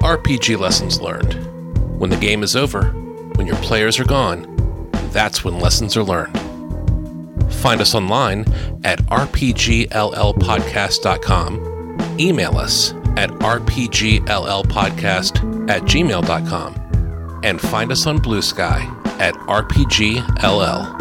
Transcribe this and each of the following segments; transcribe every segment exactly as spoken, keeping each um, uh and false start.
R P G Lessons Learned. When the game is over, when your players are gone, that's when lessons are learned. Find us online at r p g l l podcast dot com, email us at r p g l l podcast at gmail dot com, and find us on Blue Sky at R P G L L.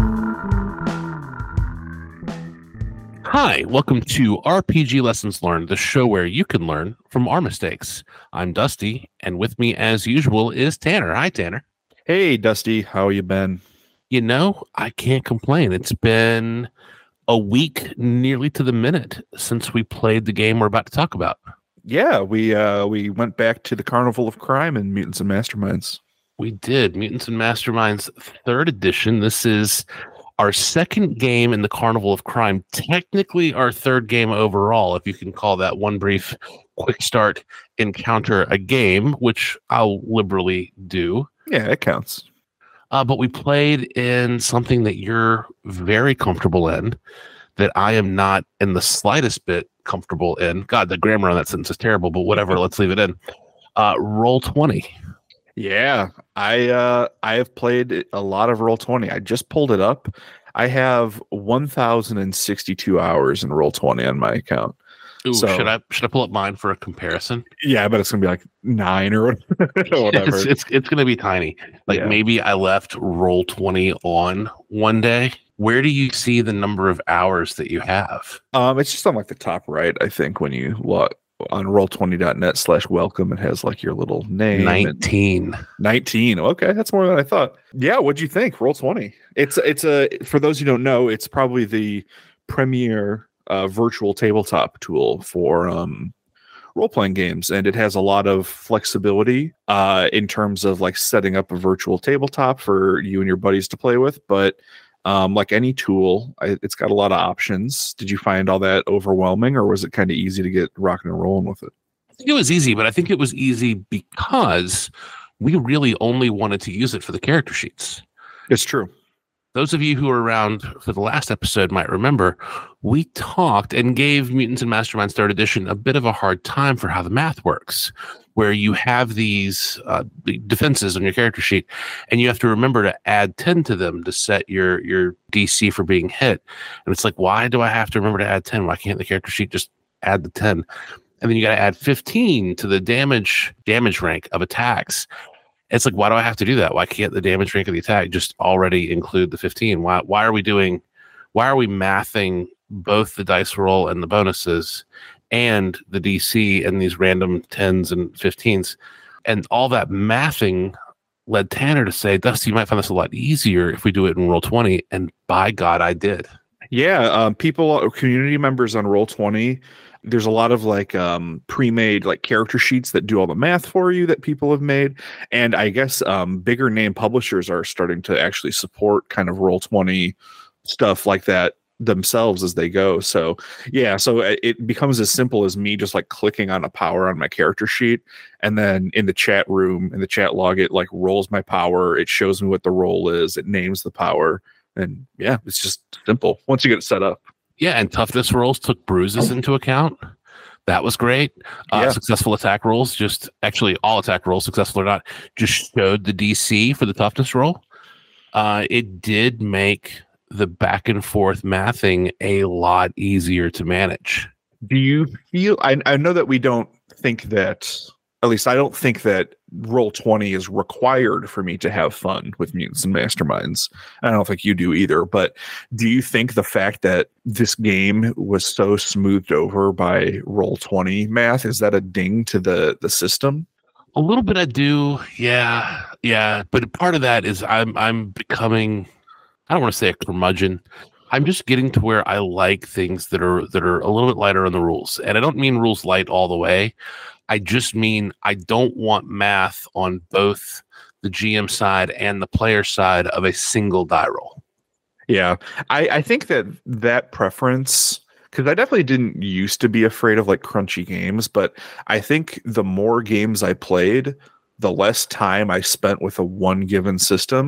Hi, welcome to R P G Lessons Learned, the show where you can learn from our mistakes. I'm Dusty, and with me, as usual, is Tanner. Hi, Tanner. Hey, Dusty. How you been? You know, I can't complain. It's been a week, nearly to the minute, since we played the game we're about to talk about. Yeah, we uh, we went back to the Carnival of Crime in Mutants and Masterminds. We did. Mutants and Masterminds third edition. This is our second game in the Carnival of Crime. Technically our third game overall, if you can call that one brief quick start encounter a game, which I'll liberally do. Yeah, it counts. Uh, but we played in something that you're very comfortable in, that I am not in the slightest bit comfortable in. God, the grammar on that sentence is terrible, but whatever, let's leave it in. Uh, Roll twenty. Yeah, I uh, I have played a lot of Roll twenty. I just pulled it up. I have one thousand sixty-two hours in Roll twenty on my account. Ooh, so, should I should I pull up mine for a comparison? Yeah, I bet it's gonna be like nine or whatever. It's it's, it's gonna be tiny. Like yeah. Maybe I left Roll twenty on one day. Where do you see the number of hours that you have? Um, it's just on like the top right, I think, when you look on roll twenty dot net slash welcome, it has like your little name. nineteen. nineteen. Okay, that's more than I thought. Yeah, what'd you think? Roll twenty. It's it's a for those who don't know, it's probably the premier uh, virtual tabletop tool for um, role-playing games, and it has a lot of flexibility uh, in terms of like setting up a virtual tabletop for you and your buddies to play with. But um, like any tool, I, it's got a lot of options. Did you find all that overwhelming, or was it kind of easy to get rocking and rolling with it? I think it was easy, but I think it was easy because we really only wanted to use it for the character sheets. It's true. Those of you who were around for the last episode might remember we talked and gave Mutants and Masterminds third edition a bit of a hard time for how the math works, where you have these uh, defenses on your character sheet, and you have to remember to add ten to them to set your, your D C for being hit. And it's like, why do I have to remember to add ten? Why can't the character sheet just add the ten? And then you got to add fifteen to the damage damage rank of attacks. It's like, why do I have to do that? Why can't the damage rank of the attack just already include the fifteen? Why why are we doing, why are we mathing both the dice roll and the bonuses and the D C and these random tens and fifteens? And all that mathing led Tanner to say, Dusty, you might find this a lot easier if we do it in Roll twenty. And by God, I did. Yeah, um, people, community members on Roll twenty, there's a lot of like um, pre-made like character sheets that do all the math for you that people have made. And I guess um, bigger name publishers are starting to actually support kind of Roll twenty stuff like that themselves as they go. So yeah, so it becomes as simple as me just like clicking on a power on my character sheet, and then in the chat room, in the chat log, it like rolls my power. It shows me what the roll is. It names the power. And yeah, it's just simple once you get it set up. Yeah, and toughness rolls took bruises into account. That was great. Uh, yeah. Successful attack rolls, just actually all attack rolls, successful or not, just showed the D C for the toughness roll. Uh, it did make the back and forth mathing a lot easier to manage. Do you feel, I, I know that we don't think that, at least I don't think that Roll twenty is required for me to have fun with Mutants and Masterminds. I don't think you do either, but do you think the fact that this game was so smoothed over by Roll twenty math, is that a ding to the, the system? A little bit I do, yeah, yeah. But part of that is I'm I'm becoming, I don't want to say a curmudgeon. I'm just getting to where I like things that are that are a little bit lighter on the rules. And I don't mean rules light all the way. I just mean I don't want math on both the G M side and the player side of a single die roll. Yeah, I, I think that that preference, because I definitely didn't used to be afraid of like crunchy games, but I think the more games I played, the less time I spent with a one given system,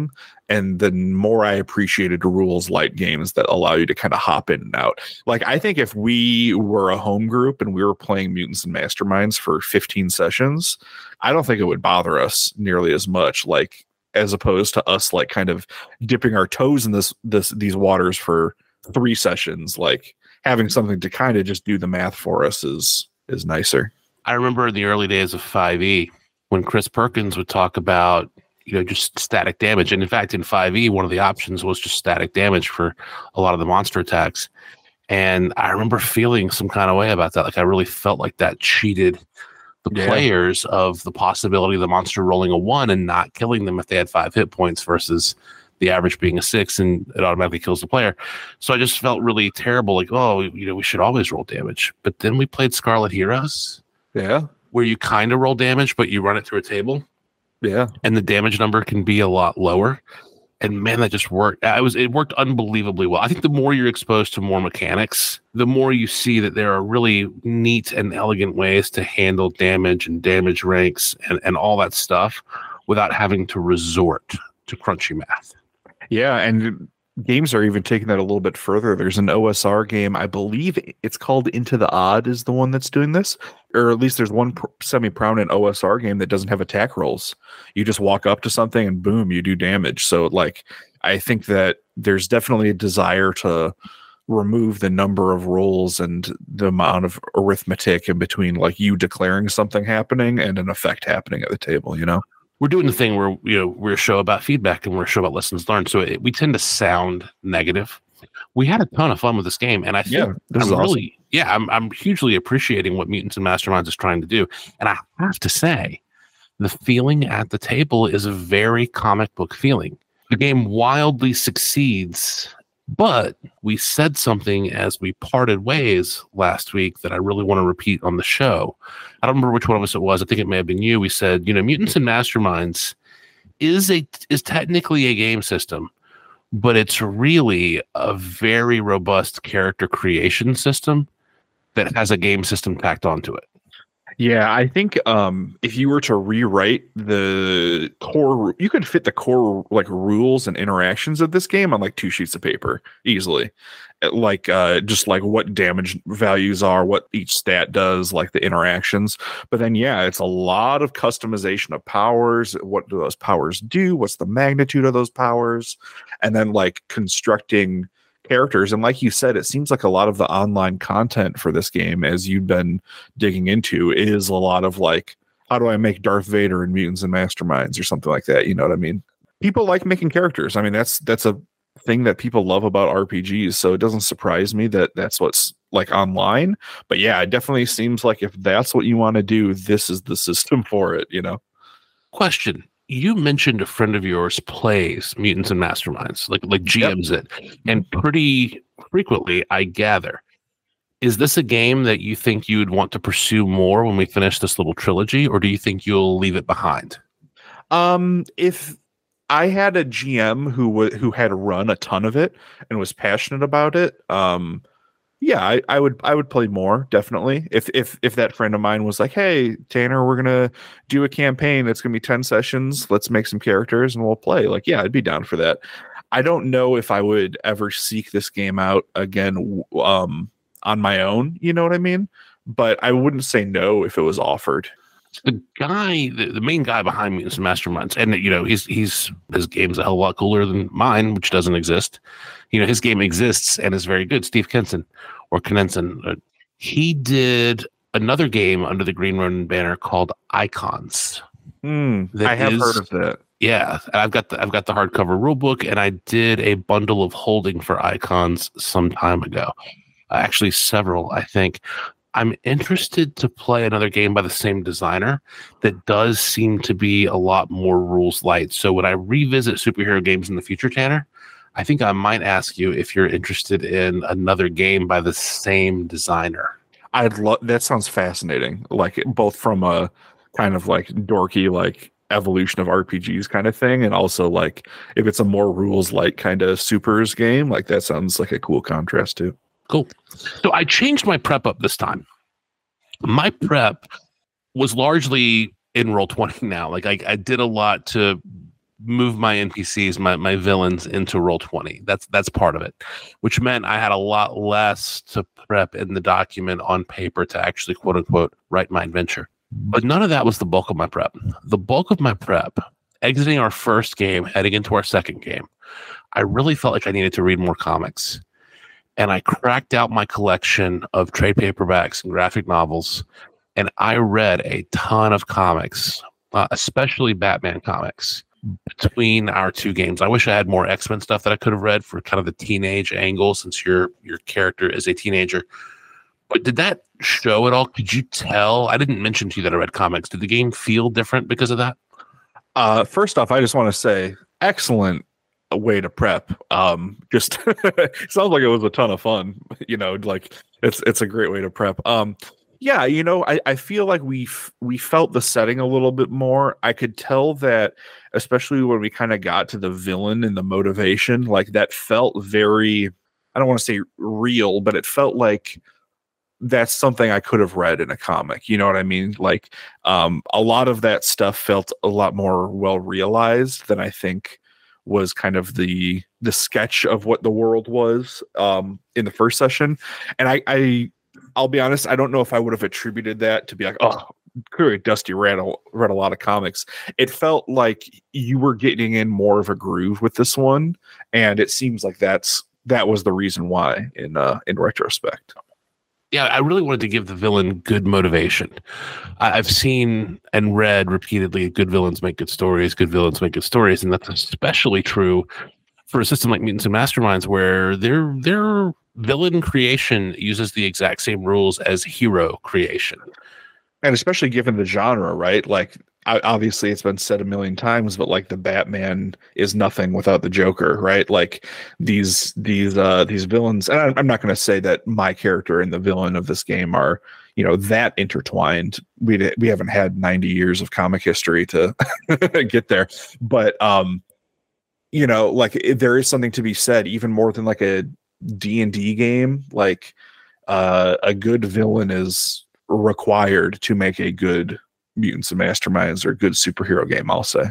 and the more I appreciated rules light games that allow you to kind of hop in and out. Like, I think if we were a home group and we were playing Mutants and Masterminds for fifteen sessions, I don't think it would bother us nearly as much, like as opposed to us like kind of dipping our toes in this this these waters for three sessions. Like, having something to kind of just do the math for us is is nicer. I remember in the early days of five E when Chris Perkins would talk about, you know, just static damage. And in fact, in five E, one of the options was just static damage for a lot of the monster attacks. And I remember feeling some kind of way about that. Like, I really felt like that cheated the Yeah. players of the possibility of the monster rolling a one and not killing them if they had five hit points versus the average being a six, and it automatically kills the player. So I just felt really terrible. Like, oh, you know, we should always roll damage. But then we played Scarlet Heroes, Yeah. where you kind of roll damage, but you run it through a table, Yeah. and the damage number can be a lot lower. And man, that just worked. I was it worked unbelievably well. I think the more you're exposed to more mechanics, the more you see that there are really neat and elegant ways to handle damage and damage ranks and, and all that stuff without having to resort to crunchy math. Yeah, and games are even taking that a little bit further. There's an O S R game, I believe it's called Into the Odd is the one that's doing this, or at least there's one pr- semi-prominent O S R game that doesn't have attack rolls. You just walk up to something and boom, you do damage. So like, I think that there's definitely a desire to remove the number of rolls and the amount of arithmetic in between, like you declaring something happening and an effect happening at the table, you know? We're doing the thing where, you know, we're a show about feedback and we're a show about lessons learned. So it, we tend to sound negative. We had a ton of fun with this game, and I think Yeah, this I'm is awesome. really, yeah, I'm I'm hugely appreciating what Mutants and Masterminds is trying to do. And I have to say, the feeling at the table is a very comic book feeling. The game wildly succeeds, but we said something as we parted ways last week that I really want to repeat on the show. I don't remember which one of us it was. I think it may have been you. We said, you know, Mutants and Masterminds is a is technically a game system, but it's really a very robust character creation system that has a game system tacked onto it. Yeah, I think um, if you were to rewrite the core, you could fit the core like rules and interactions of this game on like two sheets of paper easily. Like uh, just like what damage values are, what each stat does, like the interactions. But then, yeah, it's a lot of customization of powers. What do those powers do? What's the magnitude of those powers? And then like constructing characters. And like you said, it seems like a lot of the online content for this game, as you've been digging into, is a lot of like, how do I make Darth Vader in Mutants and Masterminds or something like that? You know what I mean? People like making characters. I mean, that's that's a thing that people love about R P Gs. So it doesn't surprise me that that's what's like online. But yeah, it definitely seems like if that's what you want to do, this is the system for it, you know? Question. You mentioned a friend of yours plays Mutants and Masterminds, like like G Ms yep. it, and pretty frequently, I gather. Is this a game that you think you'd want to pursue more when we finish this little trilogy, or do you think you'll leave it behind? Um, if I had a G M who w- who had run a ton of it and was passionate about it, um, yeah, I, I would I would play more, definitely. If if if that friend of mine was like, hey, Tanner, we're gonna do a campaign that's gonna be ten sessions, let's make some characters and we'll play. Like, yeah, I'd be down for that. I don't know if I would ever seek this game out again um on my own, you know what I mean? But I wouldn't say no if it was offered. The guy, the, the main guy behind Mutants and Masterminds, and you know, he's he's his game's a hell of a lot cooler than mine, which doesn't exist. You know, his game exists and is very good. Steve Kenson or Knenson, uh, he did another game under the Green Ronin banner called Icons. Mm, I have is, heard of that. Yeah, I've got the I've got the hardcover rulebook, and I did a bundle of holding for Icons some time ago. Uh, actually, several, I think. I'm interested to play another game by the same designer that does seem to be a lot more rules light. So when I revisit superhero games in the future, Tanner, I think I might ask you if you're interested in another game by the same designer. I'd love that. Sounds fascinating. Like both from a kind of like dorky, like evolution of R P Gs kind of thing. And also like if it's a more rules light kind of supers game, like that sounds like a cool contrast too. Cool. So I changed my prep up this time. My prep was largely in Roll twenty now. Like I, I did a lot to move my N P Cs, my, my villains into Roll twenty. That's that's part of it, which meant I had a lot less to prep in the document on paper to actually, quote unquote, write my adventure. But none of that was the bulk of my prep. The bulk of my prep, exiting our first game, heading into our second game, I really felt like I needed to read more comics. And I cracked out my collection of trade paperbacks and graphic novels, and I read a ton of comics, uh, especially Batman comics, between our two games. I wish I had more X-Men stuff that I could have read for kind of the teenage angle, since your your character is a teenager. But did that show at all? Could you tell? I didn't mention to you that I read comics. Did the game feel different because of that? Uh, first off, I just want to say, excellent way to prep. Um, just sounds like it was a ton of fun. You know, like it's it's a great way to prep. Um, yeah, you know, I, I feel like we f- we felt the setting a little bit more. I could tell that, especially when we kind of got to the villain and the motivation, like that felt very, I don't want to say real, but it felt like that's something I could have read in a comic. You know what I mean? Like, um, a lot of that stuff felt a lot more well realized than I think was kind of the the sketch of what the world was um, in the first session. And I, I, I'll be honest, I don't know if I would have attributed that to be like, oh, clearly Dusty read a, read a lot of comics. It felt like you were getting in more of a groove with this one, and it seems like that's that was the reason why in uh, in retrospect. Yeah, I really wanted to give the villain good motivation. I, I've seen and read repeatedly, good villains make good stories, good villains make good stories, and that's especially true for a system like Mutants and Masterminds, where their their villain creation uses the exact same rules as hero creation. And especially given the genre, right? Like, obviously it's been said a million times, but like the Batman is nothing without the Joker, right? Like these these uh these villains, and I'm not going to say that my character and the villain of this game are, you know, that intertwined. We we haven't had ninety years of comic history to get there, but um, you know, like there is something to be said, even more than like a D and D game. Like uh, a good villain is required to make a good Mutants and Masterminds or a good superhero game, I'll say.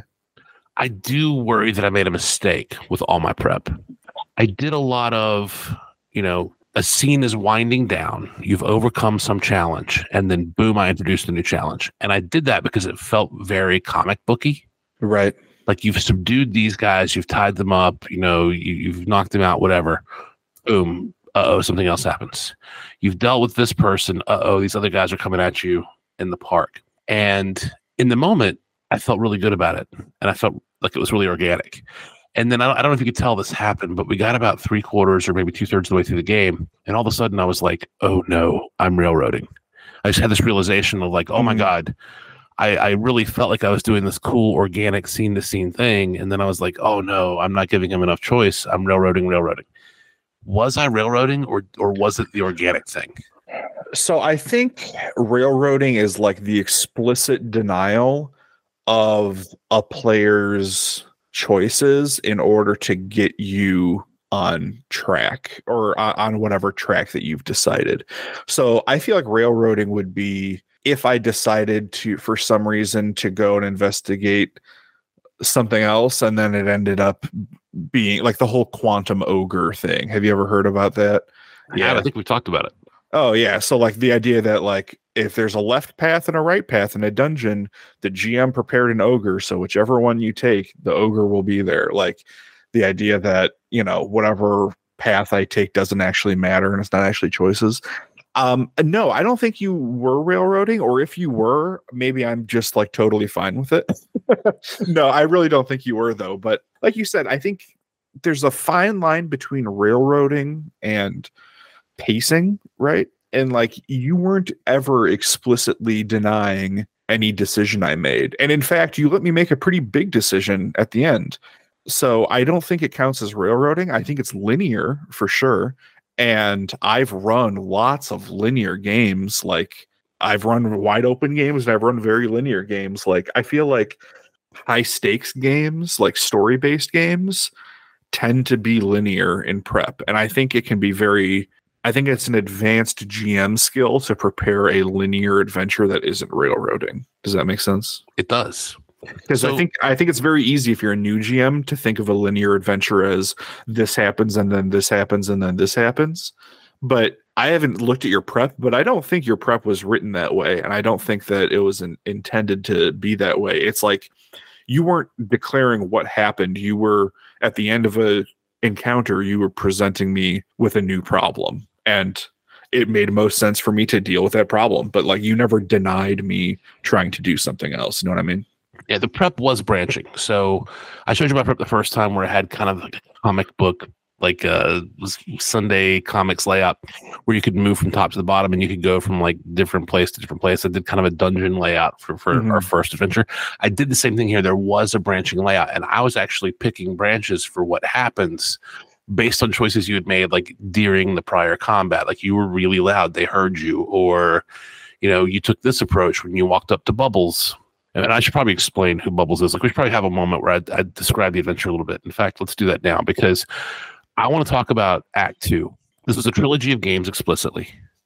I do worry that I made a mistake with all my prep. I did a lot of, you know, a scene is winding down, you've overcome some challenge, and then boom, I introduced a new challenge. And I did that because it felt very comic booky. Right. Like you've subdued these guys, you've tied them up, you know, you, you've knocked them out, whatever. Boom. Uh-oh, something else happens. You've dealt with this person. Uh-oh, these other guys are coming at you in the park. And in the moment, I felt really good about it. And I felt like it was really organic. And then I don't, I don't know if you could tell this happened, but we got about three quarters or maybe two thirds of the way through the game. And all of a sudden I was like, oh no, I'm railroading. I just had this realization of like, oh my God, I, I really felt like I was doing this cool, organic scene to scene thing. And then I was like, oh no, I'm not giving him enough choice. I'm railroading, railroading. Was I railroading or or was it the organic thing? So I think railroading is like the explicit denial of a player's choices in order to get you on track or on whatever track that you've decided. So I feel like railroading would be if I decided to, for some reason, to go and investigate something else, and then it ended up being like the whole quantum ogre thing. Have you ever heard about that? Yeah, I think we talked about it. Oh yeah, so like the idea that like if there's a left path and a right path in a dungeon, the G M prepared an ogre, so whichever one you take, the ogre will be there. Like the idea that, you know, whatever path I take doesn't actually matter and it's not actually choices. Um, no, I don't think you were railroading, or if you were, maybe I'm just like totally fine with it. No, I really don't think you were though. But like you said, I think there's a fine line between railroading and pacing, right? And like you weren't ever explicitly denying any decision I made. And in fact, you let me make a pretty big decision at the end. So I don't think it counts as railroading. I think it's linear for sure. And I've run lots of linear games. Like I've run wide open games and I've run very linear games. Like I feel like high stakes games, like story based games, tend to be linear in prep. And I think it can be very, I think it's an advanced G M skill to prepare a linear adventure that isn't railroading. Does that make sense? It does. Because So I think I think it's very easy if you're a new G M to think of a linear adventure as this happens and then this happens and then this happens. But I haven't looked at your prep, but I don't think your prep was written that way, and I don't think that it was an, intended to be that way. It's like you weren't declaring what happened. You were at the end of a encounter. You were presenting me with a new problem, and it made most sense for me to deal with that problem. But like you never denied me trying to do something else. You know what I mean? yeah, the prep was branching. So I showed you my prep the first time where it had kind of like a comic book, like a Sunday comics layout where you could move from top to the bottom and you could go from like different place to different place. I did kind of a dungeon layout for, for mm-hmm. our first adventure. I did the same thing here. There was a branching layout, and I was actually picking branches for what happens based on choices you had made, like during the prior combat. Like you were really loud, they heard you, or, you know, you took this approach when you walked up to Bubbles. And I should probably explain who Bubbles is. Like we should probably have a moment where I describe the adventure a little bit. In fact, let's do that now, because I want to talk about Act Two. This was a trilogy of games explicitly.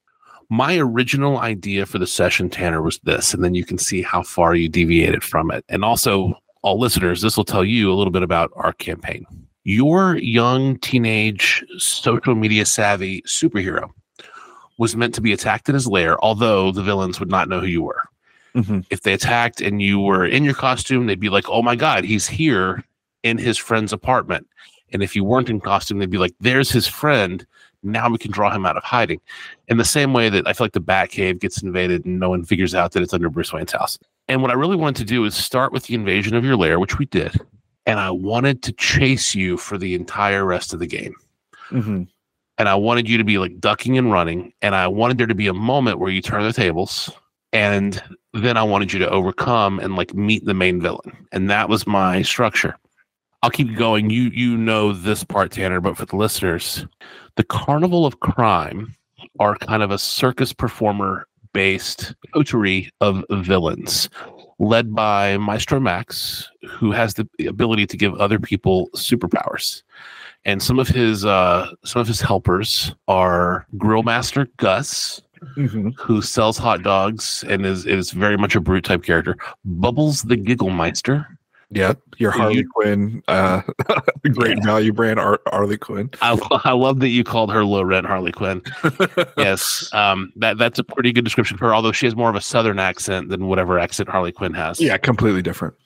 My original idea for the session, Tanner, was this, and then you can see how far you deviated from it. And also, all listeners, this will tell you a little bit about our campaign. Your young, teenage, social media savvy superhero was meant to be attacked in his lair, although the villains would not know who you were. Mm-hmm. If they attacked and you were in your costume, they'd be like, oh my God, he's here in his friend's apartment. And if you weren't in costume, they'd be like, there's his friend. Now we can draw him out of hiding. In the same way that I feel like the Batcave gets invaded and no one figures out that it's under Bruce Wayne's house. And what I really wanted to do is start with the invasion of your lair, which we did. And I wanted to chase you for the entire rest of the game. Mm-hmm. And I wanted you to be like ducking and running. And I wanted there to be a moment where you turn the tables. And then I wanted you to overcome and like meet the main villain. And that was my structure. I'll keep going. You you know this part, Tanner, but for the listeners, the Carnival of Crime are kind of a circus performer-based coterie of villains led by Maestro Max, who has the ability to give other people superpowers. And some of his uh, some of his helpers are Grillmaster Gus, mm-hmm. who sells hot dogs and is is very much a brute type character. Bubbles the Gigglemeister. Yep, your Harley you, Quinn, uh, great yeah. value brand Har- Harley Quinn. I, I love that you called her low rent Harley Quinn. Yes, um, that that's a pretty good description for her. Although she has more of a Southern accent than whatever accent Harley Quinn has. Yeah, completely different.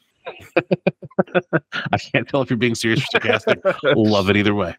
I can't tell if you're being serious or sarcastic. Love it either way.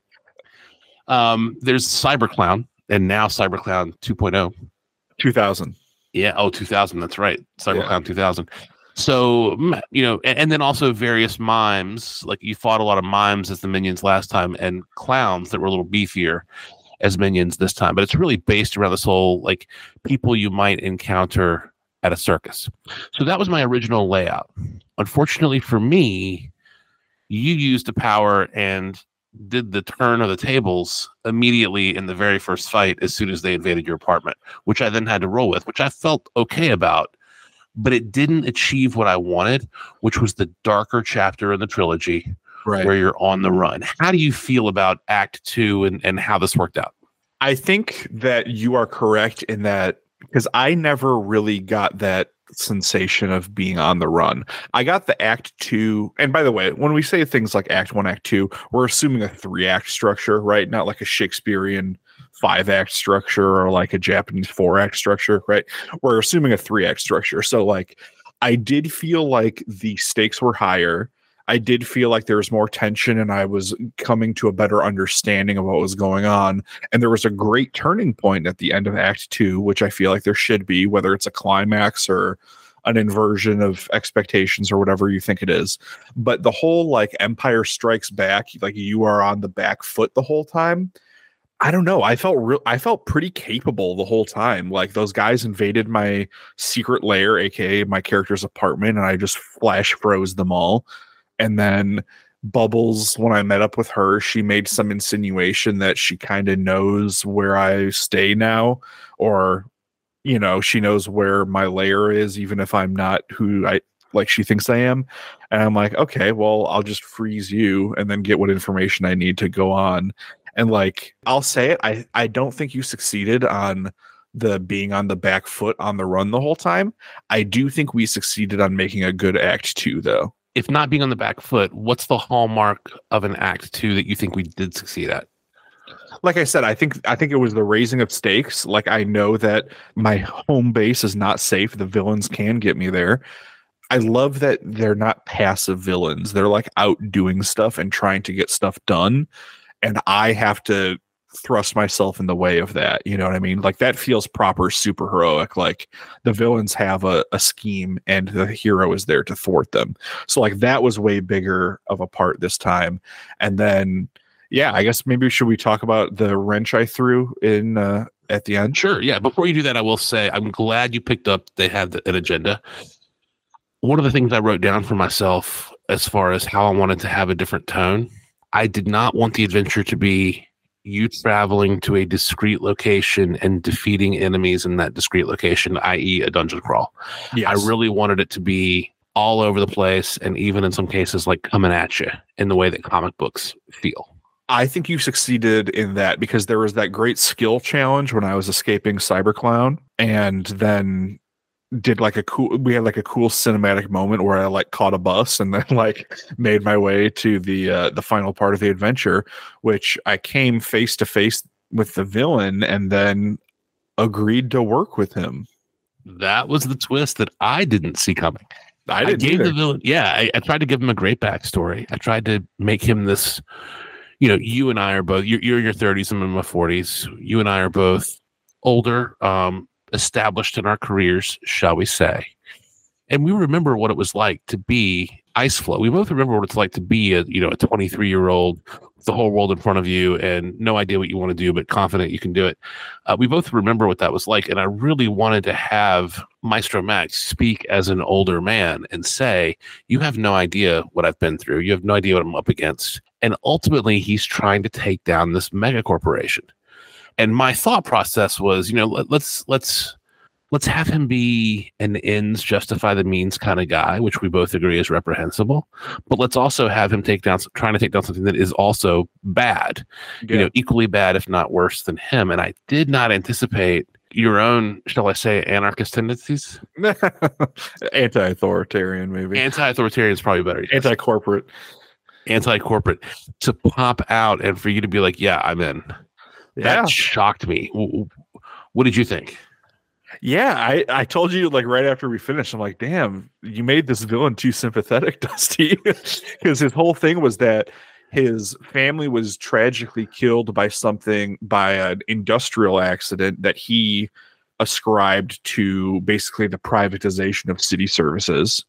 Um, there's Cyberclown, and now Cyberclown two point oh. two thousand. Yeah, oh, two thousand. That's right. Cyberclown yeah. two thousand. So, you know, and, and then also various mimes. Like you fought a lot of mimes as the minions last time, and clowns that were a little beefier as minions this time. But it's really based around this whole, like, people you might encounter at a circus. So that was my original layout. Unfortunately for me, you used the power and did the turn of the tables immediately in the very first fight as soon as they invaded your apartment, which I then had to roll with, which I felt okay about, but it didn't achieve what I wanted, which was the darker chapter in the trilogy, right, where you're on the run. How do you feel about Act Two and, and how this worked out? I think that you are correct in that, because I never really got that sensation of being on the run. I got the Act Two, and by the way, when we say things like Act One, Act Two, we're assuming a three-act structure, right? Not like a Shakespearean five-act structure or like a Japanese four-act structure, right? We're assuming a three-act structure. So, like, I did feel like the stakes were higher. I did feel like there was more tension, and I was coming to a better understanding of what was going on. And there was a great turning point at the end of Act Two, which I feel like there should be, whether it's a climax or an inversion of expectations or whatever you think it is. But the whole, like, Empire Strikes Back, like, you are on the back foot the whole time. I don't know. I felt real. I felt pretty capable the whole time. Like, those guys invaded my secret lair, aka my character's apartment, and I just flash froze them all. And then Bubbles, when I met up with her, she made some insinuation that she kind of knows where I stay now, or, you know, she knows where my lair is, even if I'm not who I like she thinks I am. And I'm like, okay, well, I'll just freeze you and then get what information I need to go on. And, like, I'll say it, I, I don't think you succeeded on the being on the back foot on the run the whole time. I do think we succeeded on making a good act two, though. If not being on the back foot, what's the hallmark of an act two that you think we did succeed at? Like I said, I think I think it was the raising of stakes. Like, I know that my home base is not safe. The villains can get me there. I love that they're not passive villains. They're like out doing stuff and trying to get stuff done. And I have to thrust myself in the way of that. You know what I mean? Like, that feels proper super heroic. Like, the villains have a, a scheme and the hero is there to thwart them. So like, that was way bigger of a part this time. And then, yeah, I guess maybe should we talk about the wrench I threw in uh, at the end? Sure. Yeah. Before you do that, I will say I'm glad you picked up. They had an agenda. One of the things I wrote down for myself as far as how I wanted to have a different tone, I did not want the adventure to be you traveling to a discrete location and defeating enemies in that discrete location, that is a dungeon crawl. Yes. I really wanted it to be all over the place, and even in some cases like coming at you in the way that comic books feel. I think you succeeded in that, because there was that great skill challenge when I was escaping Cyberclown, and then did like a cool, we had like a cool cinematic moment where I like caught a bus and then like made my way to the, uh, the final part of the adventure, which I came face to face with the villain and then agreed to work with him. That was the twist that I didn't see coming. I didn't I gave either. the villain. Yeah. I, I tried to give him a great backstory. I tried to make him this, you know, you and I are both, you're, you're in your thirties, I'm in my forties. You and I are both older, um, established in our careers, shall we say. And we remember what it was like to be Iceflow. We both remember what it's like to be a, you know, a twenty-three year old with the whole world in front of you and no idea what you want to do, but confident you can do it. Uh, we both remember what that was like. And I really wanted to have Maestro Max speak as an older man and say, you have no idea what I've been through. You have no idea what I'm up against. And ultimately, he's trying to take down this mega corporation. And my thought process was, you know, let, let's let's let's have him be an ends justify the means kind of guy, which we both agree is reprehensible. But let's also have him take down, trying to take down something that is also bad, yeah. you know, equally bad, if not worse than him. And I did not anticipate your own, shall I say, anarchist tendencies. Anti-authoritarian, maybe. Anti-authoritarian is probably better. Yes. Anti-corporate. Anti-corporate to pop out and for you to be like, yeah, I'm in. Yeah. That shocked me. What did you think? Yeah, I, I told you like right after we finished, I'm like, damn, you made this villain too sympathetic, Dusty. Because his whole thing was that his family was tragically killed by something, by an industrial accident that he ascribed to basically the privatization of city services.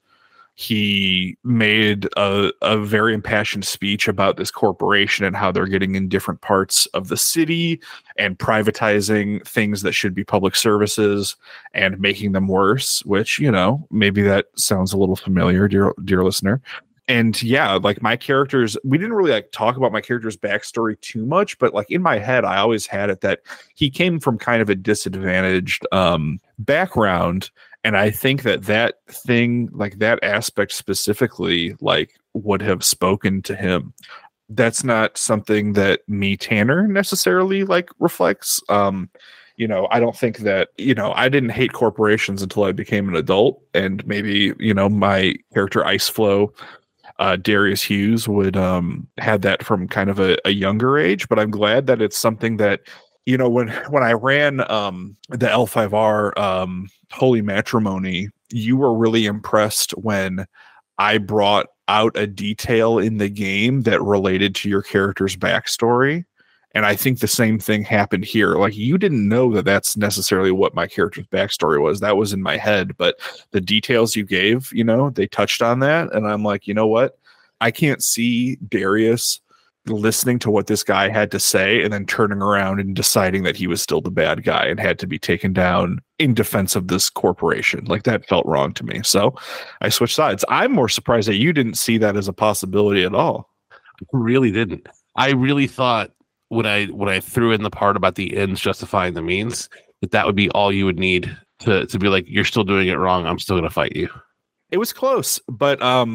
He made a, a very impassioned speech about this corporation and how they're getting in different parts of the city and privatizing things that should be public services and making them worse, which, you know, maybe that sounds a little familiar, dear, dear listener. And yeah, like my characters, we didn't really like talk about my character's backstory too much, but like in my head, I always had it that he came from kind of a disadvantaged um, background. And I think that that thing, like that aspect specifically, like would have spoken to him. That's not something that me, Tanner, necessarily like reflects. Um, you know, I don't think that, you know, I didn't hate corporations until I became an adult. And maybe, you know, my character Iceflow, uh, Darius Hughes would um, have that from kind of a, a younger age. But I'm glad that it's something that, you know, when when I ran um, the L five R um, Holy Matrimony, you were really impressed when I brought out a detail in the game that related to your character's backstory. And I think the same thing happened here. Like, you didn't know that that's necessarily what my character's backstory was. That was in my head. But the details you gave, you know, they touched on that. And I'm like, you know what? I can't see Darius listening to what this guy had to say and then turning around and deciding that he was still the bad guy and had to be taken down in defense of this corporation. Like, that felt wrong to me. So I switched sides. I'm more surprised that you didn't see that as a possibility at all. I really didn't. I really thought when I when I threw in the part about the ends justifying the means, that that would be all you would need to to be like, you're still doing it wrong, I'm still going to fight you. It was close, but um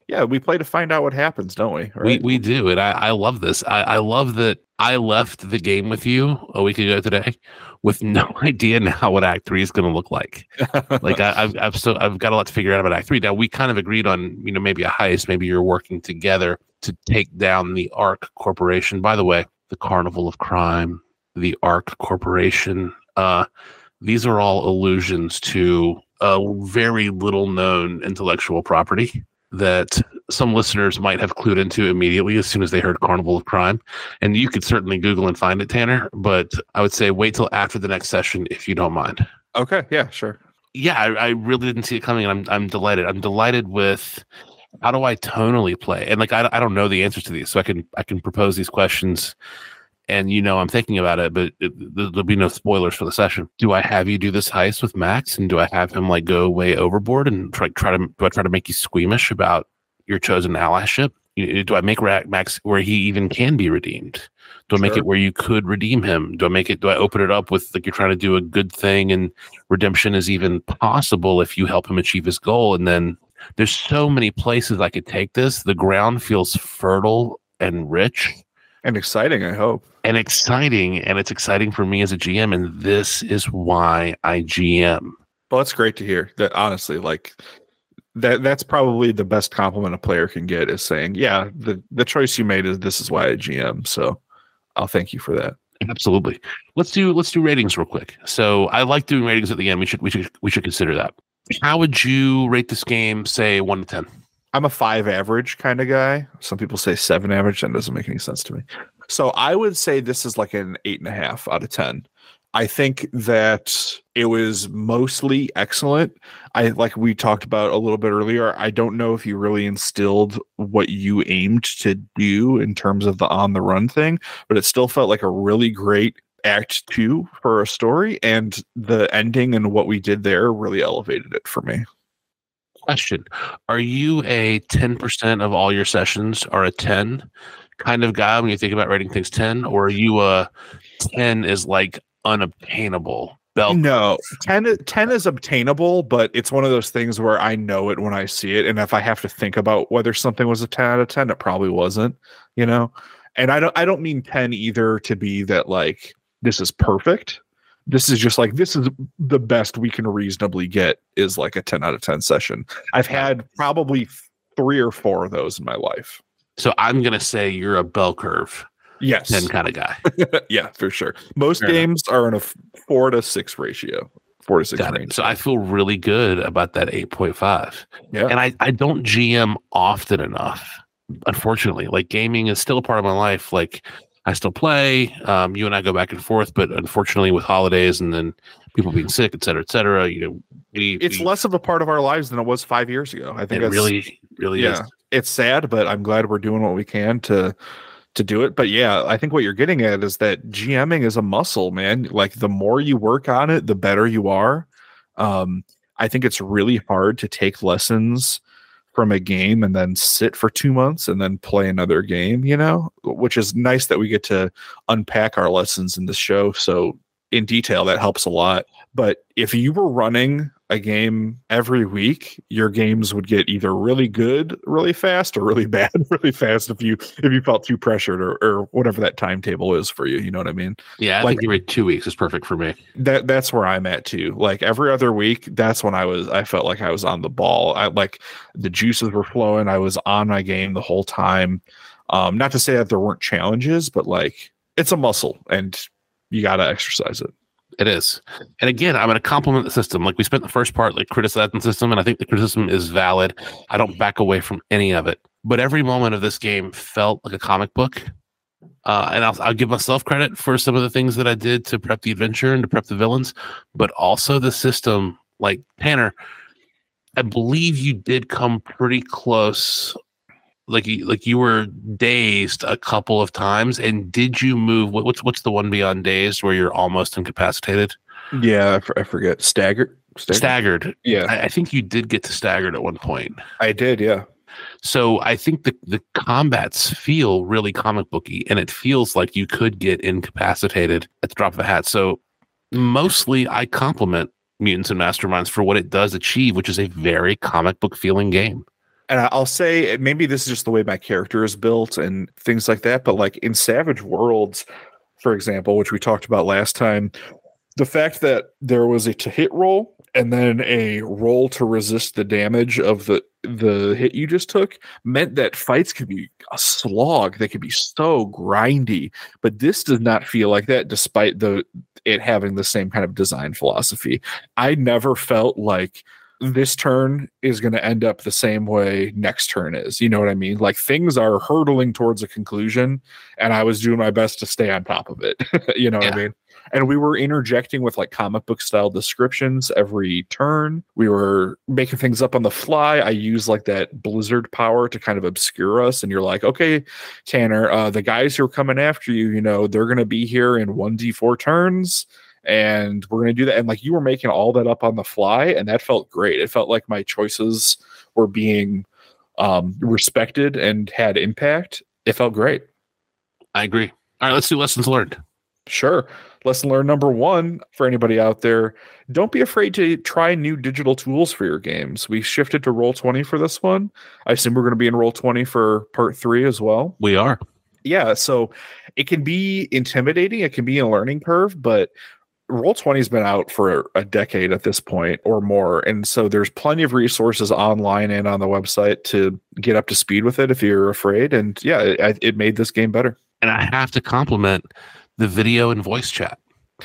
Yeah, we play to find out what happens, don't we? We Right? we do, and I, I love this. I, I love that I left the game with you a week ago today with no idea now what Act Three is going to look like. Like I, I've I've still I've got a lot to figure out about Act Three. Now we kind of agreed on, you know, maybe a heist. Maybe you're working together to take down the Ark Corporation. By the way, the Carnival of Crime, the Ark Corporation. Uh, these are all allusions to a very little known intellectual property that some listeners might have clued into immediately as soon as they heard Carnival of Crime. And you could certainly Google and find it, Tanner, but I would say wait till after the next session if you don't mind. Okay, yeah, sure. Yeah, I, I really didn't see it coming, and I'm I'm delighted. I'm delighted with how do I tonally play? And like I, I don't know the answers to these, so I can I can propose these questions. And, you know, I'm thinking about it, but it, there'll be no spoilers for the session. Do I have you do this heist with Max, and do I have him like go way overboard and try try to do I try to make you squeamish about your chosen allyship? Do I make Max where he even can be redeemed? Do I make Sure. it where you could redeem him? Do I make it? Do I open it up with like you're trying to do a good thing and redemption is even possible if you help him achieve his goal? And then there's so many places I could take this. The ground feels fertile and rich. And exciting, I hope. And exciting, and it's exciting for me as a G M, and this is why I G M. Well, it's great to hear that. Honestly, like that that's probably the best compliment a player can get is saying, yeah, the the choice you made is this is why I G M. So I'll thank you for that. Absolutely. Let's do let's do ratings real quick. So I like doing ratings at the end. We should we should we should consider that. How would you rate this game, say one to ten? I'm a five average kind of guy. Some people say seven average. That doesn't make any sense to me. So I would say this is like an eight and a half out of ten. I think that it was mostly excellent. I like we talked about a little bit earlier. I don't know if you really instilled what you aimed to do in terms of the on the run thing, but it still felt like a really great act two for a story. And the ending and what we did there really elevated it for me. Question. Are you a ten percent of all your sessions are a ten kind of guy when you think about rating things ten, or are you a ten is like unobtainable? Belt? No, ten, ten is obtainable, but it's one of those things where I know it when I see it. And if I have to think about whether something was a ten out of ten, it probably wasn't, you know? And I don't, I don't mean ten either to be that like, this is perfect. This is just like, this is the best we can reasonably get is like a ten out of ten session. I've had probably three or four of those in my life. So I'm going to say you're a bell curve. Yes. ten kind of guy. Yeah, for sure. Most Fair games enough. Are in a four to six ratio. Four to six Got range. It. So I feel really good about that eight point five. Yeah. And I, I don't G M often enough, unfortunately. Like gaming is still a part of my life. Like I still play. Um, you and I go back and forth, but unfortunately with holidays and then people being sick, et cetera, et cetera, you know, we, it's we, less of a part of our lives than it was five years ago. I think it really, really yeah, is. It's sad, but I'm glad we're doing what we can to to do it. But yeah, I think what you're getting at is that GMing is a muscle, man. Like the more you work on it, the better you are. Um, I think it's really hard to take lessons from a game and then sit for two months and then play another game, you know, which is nice that we get to unpack our lessons in this show. So in detail, that helps a lot. But if you were running a game every week, your games would get either really good really fast or really bad really fast if you if you felt too pressured or, or whatever that timetable is for you. You know what I mean? Yeah, I like, think every two weeks is perfect for me. That that's where I'm at too. Like every other week, that's when I was I felt like I was on the ball. I like the juices were flowing. I was on my game the whole time. Um, not to say that there weren't challenges, but like it's a muscle and you got to exercise it. It is. And again, I'm going to compliment the system. Like we spent the first part like criticizing the system, and I think the criticism is valid. I don't back away from any of it. But every moment of this game felt like a comic book. Uh, and I'll, I'll give myself credit for some of the things that I did to prep the adventure and to prep the villains, but also the system. Like Tanner, I believe you did come pretty close. Like you, like you were dazed a couple of times, and did you move? What, what's what's the one beyond dazed where you're almost incapacitated? Yeah, I, f- I forget. Staggered. Staggered. Staggered. Yeah, I, I think you did get to staggered at one point. I did. Yeah. So I think the the combats feel really comic booky, and it feels like you could get incapacitated at the drop of a hat. So mostly, I compliment Mutants and Masterminds for what it does achieve, which is a very comic book feeling game. And I'll say maybe this is just the way my character is built and things like that. But like in Savage Worlds, for example, which we talked about last time, the fact that there was a to hit roll and then a roll to resist the damage of the the hit you just took meant that fights could be a slog. They could be so grindy, but this does not feel like that, despite the it having the same kind of design philosophy. I never felt like this turn is going to end up the same way next turn is. You know what I mean? Like things are hurtling towards a conclusion, and I was doing my best to stay on top of it. You know yeah. what I mean? And we were interjecting with like comic book style descriptions every turn. We were making things up on the fly. I use like that blizzard power to kind of obscure us. And you're like, okay, Tanner, uh, the guys who are coming after you, you know, they're going to be here in one d four turns. And we're going to do that. And like you were making all that up on the fly. And that felt great. It felt like my choices were being um, respected and had impact. It felt great. I agree. All right, let's do lessons learned. Sure. Lesson learned number one for anybody out there: don't be afraid to try new digital tools for your games. We shifted to Roll twenty for this one. I assume we're going to be in Roll twenty for part three as well. We are. Yeah. So it can be intimidating. It can be a learning curve, but Roll twenty has been out for a decade at this point or more. And so there's plenty of resources online and on the website to get up to speed with it if you're afraid. And yeah, it, it made this game better. And I have to compliment the video and voice chat.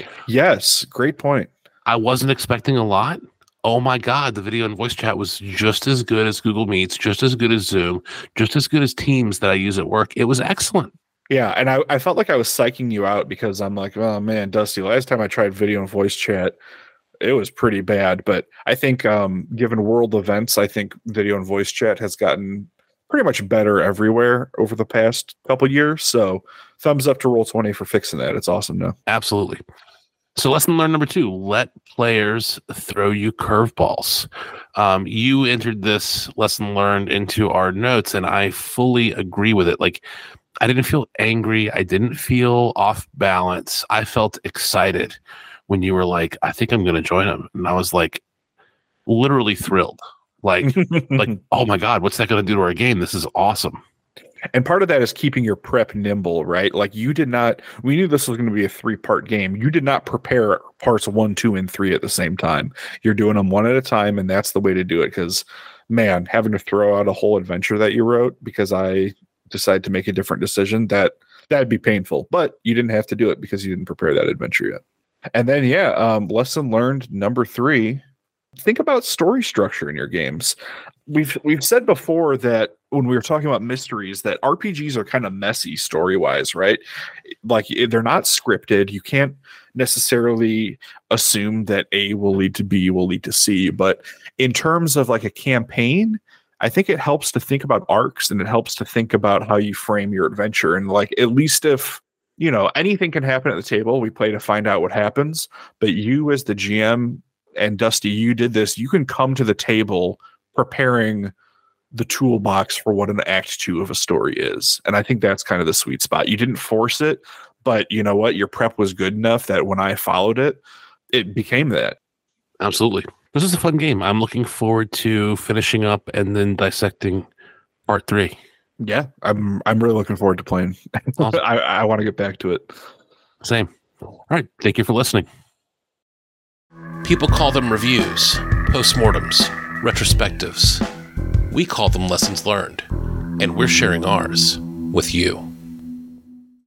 Yes, great point. I wasn't expecting a lot. Oh my God, the video and voice chat was just as good as Google Meets, just as good as Zoom, just as good as Teams that I use at work. It was excellent. Yeah, and I, I felt like I was psyching you out because I'm like, oh man, Dusty, last time I tried video and voice chat, it was pretty bad. But I think um, given world events, I think video and voice chat has gotten pretty much better everywhere over the past couple years. So thumbs up to Roll twenty for fixing that. It's awesome now. Absolutely. So lesson learned number two, let players throw you curveballs. Um, you entered this lesson learned into our notes, and I fully agree with it. Like, I didn't feel angry. I didn't feel off balance. I felt excited when you were like, I think I'm going to join them. And I was like, literally thrilled. Like, like, oh my God, what's that going to do to our game? This is awesome. And part of that is keeping your prep nimble, right? Like you did not, we knew this was going to be a three part game. You did not prepare parts one, two, and three at the same time. You're doing them one at a time. And that's the way to do it. Because man, having to throw out a whole adventure that you wrote because I decided to make a different decision, that that'd be painful, but you didn't have to do it because you didn't prepare that adventure yet. And then, yeah, um, lesson learned number three, think about story structure in your games. We've we've said before that when we were talking about mysteries, that R P Gs are kind of messy story-wise, right? Like they're not scripted. You can't necessarily assume that A will lead to B will lead to C. But in terms of like a campaign, I think it helps to think about arcs, and it helps to think about how you frame your adventure. And like, at least if, you know, anything can happen at the table, we play to find out what happens. But you as the G M, and Dusty, you did this, you can come to the table preparing the toolbox for what an act two of a story is. And I think that's kind of the sweet spot. You didn't force it, but you know what? Your prep was good enough that when I followed it, it became that. Absolutely. This is a fun game. I'm looking forward to finishing up and then dissecting part three. Yeah, I'm I'm really looking forward to playing. Awesome. I, I want to get back to it. Same. All right. Thank you for listening. People call them reviews, postmortems, retrospectives. We call them lessons learned, and we're sharing ours with you.